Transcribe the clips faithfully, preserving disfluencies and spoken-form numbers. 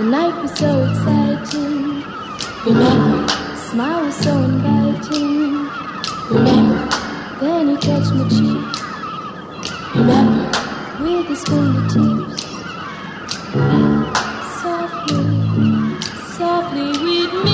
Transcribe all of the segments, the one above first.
night was so exciting. Remember, smile was so inviting. Remember, then he touched my cheek. Remember, with his fingertips, softly, softly with me.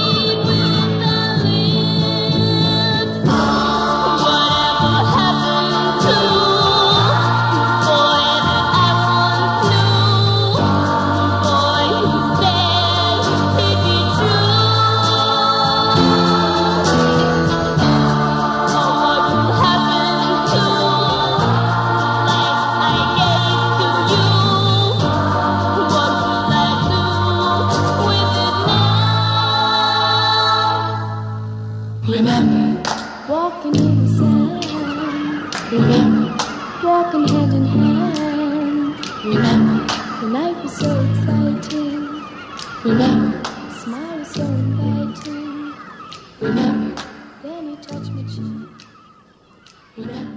Remember, walking in the sand. Remember, walking hand in hand. Remember, the night was so exciting. Remember, the smile was so inviting. Remember, then he touched my cheek. Remember.